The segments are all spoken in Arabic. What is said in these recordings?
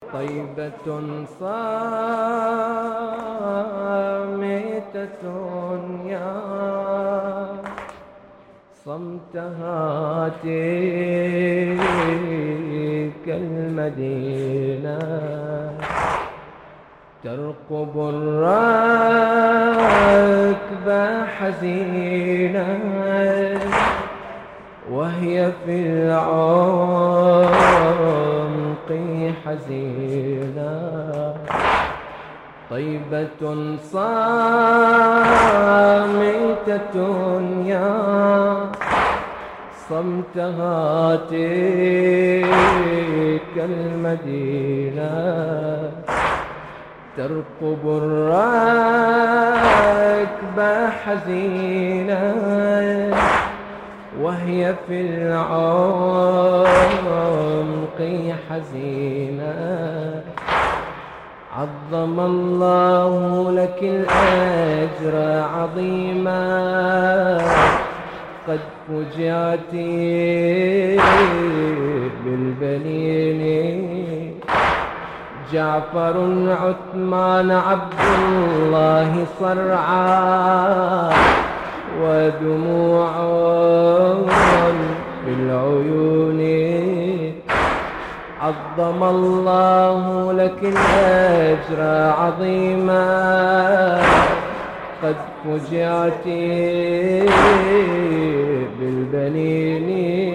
طيبة صامتة يا صمتها تلك المدينة ترقب الركب حزينة وهي في العمق حزينة. طيبة صامتة يا صمتها تلك المدينة ترقب الركب حزينة وهي في العمق حزينة. عظم الله لك الأجر عظيما قد فجعت بالبنين. جعفر عثمان عبد الله صرعا ودموع بالعيون. عظم الله لك الأجر عظيما قد فجعت بالبنين.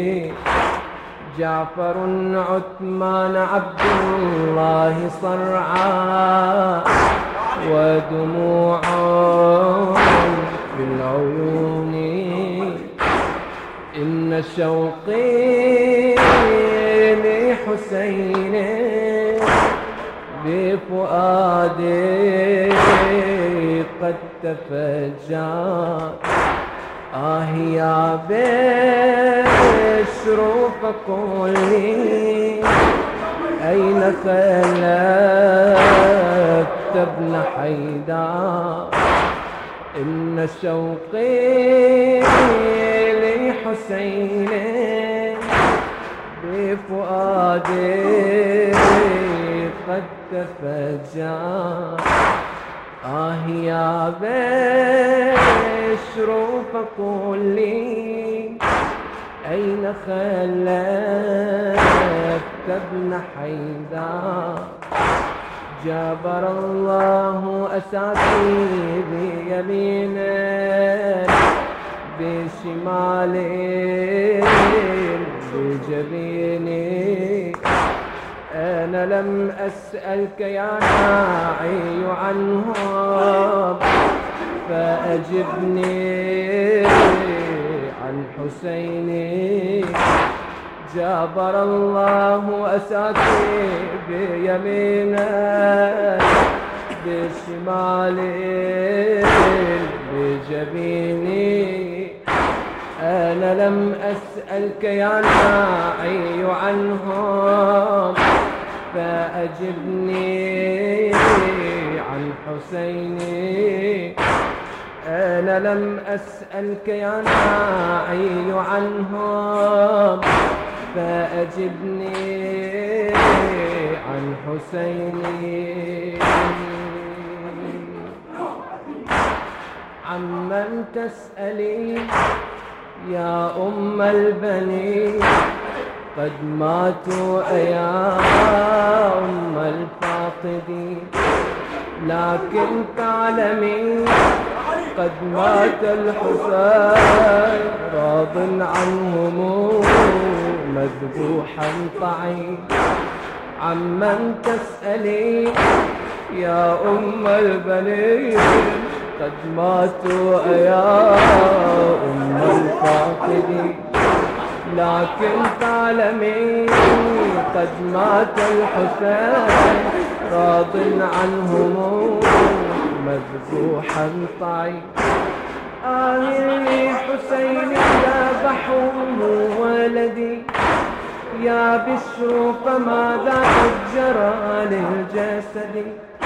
جعفر عثمان عبد الله صرعا ودموع بالعيون. إن شوقي لحسين بفؤادي قد تفجر. يا بشر فقولي أين خلفت ابن حيدر. إن شوقي لحسين بفؤادي قد تفجر. يا بشر فقولي أين خلفت ابن حيدر. جبر الله أسعتي بيمينه بشمالي بجبيني. أنا لم أسألك يا ناعي عنهم فأجبني عن حسيني. جبر الله أسعتي بيمينه بشمالي بجبيني. أنا لم أسألك يا ناعي عنهم فأجبني عن حسيني. أنا لم أسألك يا ناعي عنهم فأجبني عن حسيني. عمن تسألي يا أم البنين قد ماتوا يا أم الفاقدين. لكن تعلمي قد مات الحسين راض عنهم مذبوحا طعين. عمن تسألي يا أم البنين قد ماتوا يا أم الفاقدين. لكن تعلمي قد مات الحسين راض عنهم مذبوحا طعين. لي حسين ذبحوه ولدي يا بشر فماذا قد جرى للجسد.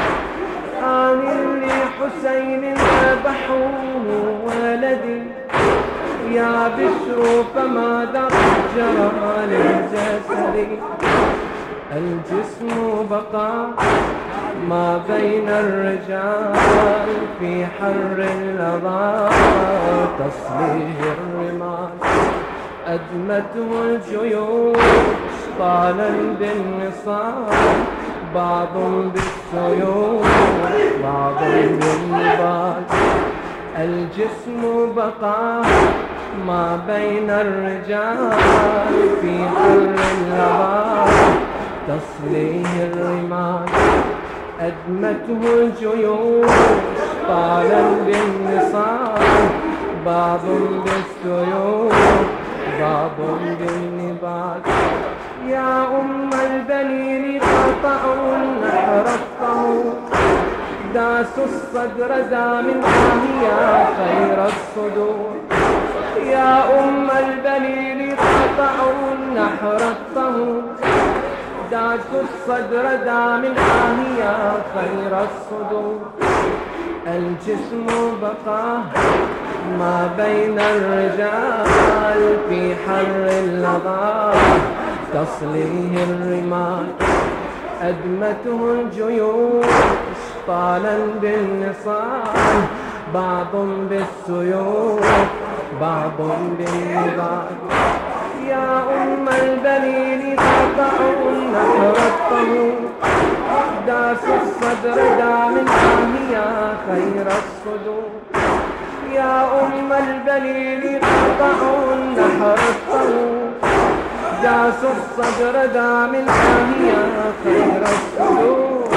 لي حسين ذبحوه ولدي يا بشر فماذا قد جرى للجسد. الجسم بقى ما بين الرجال في حر اللظى تصليه الرمال أدمته الجيوش طالا بالنصال بعض بالسيوف بعض بالنبال الجسم بقى ما بين الرجال في حر اللظى تصليه الرمال أدمته الجيوش طالا بالنصال بعض بالسيوف بعض بالنبال يا أم البنين قطعوا النحر الطهور داسوا الصدر دا من يا خير الصدور يا أم البنين قطعوا النحر الطهور داسوا الصدر دا من يا خير الصدور الجسم بقى ما بين الرجال في حر اللظى تصليه الرمال أدمته الجيوش طالا بالنصال بعض بالسيوف بعض بالنبال يا أم البنين قطعوا النحر الطهور داسوا الصدر دا من يا خير الصدور يا أم البنين قطعوا النحر الطهور داسوا الصدر دا من يا خير الصدور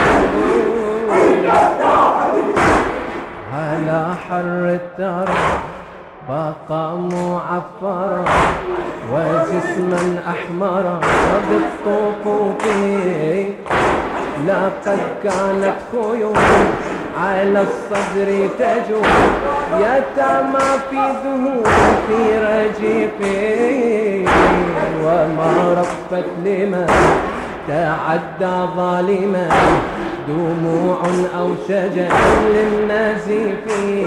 على حر الترى بقى معفرا وجسما أحمرا بالطفوف لقد كانت خيول على الصدر تجول يتامى في ذهول في رجيفي وما رفت لمن تعدى ظالما دموع أو شجر للنزيف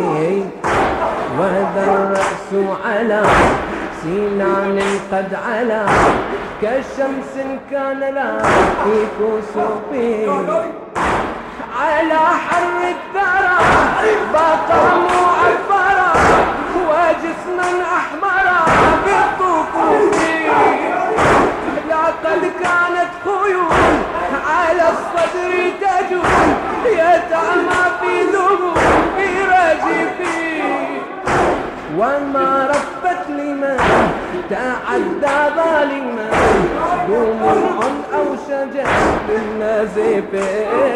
وذا الرأس على سنان قد علا كشمس كان لا في كسوفي على حر الثرى بقى معفرا وجسما أحمرا بالطفوف لقد كانت خيول على الصدر تجول يتعمى في ذهول في رجفي وما رفت لمن تعدى ظالما دموع أو شجر بالنزف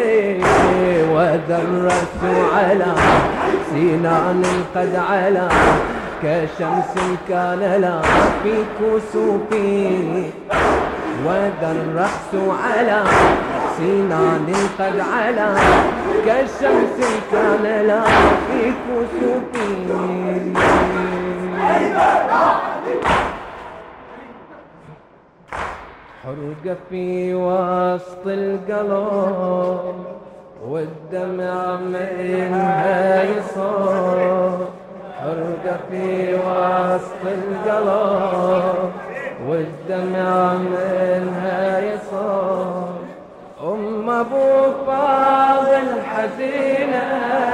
وذا الرأس على سنان قد علا كشمس كان لا في كسوفي وذا الرأس على سنان قد علا كالشمس كان لا في كسوفي حرقة في وسط القلب والدمع منها يصاب حرقة في وسط القلب والدمع منها يصاب أم أبو فاضل حزينة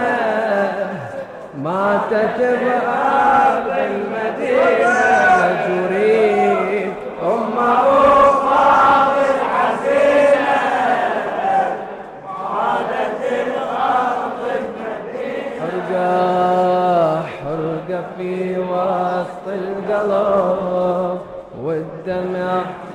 ماتت بأرض المدينة مجورين أم أبو فاضل حزينة ماتت بأرض المدينة حرقة في وسط القلب والدمع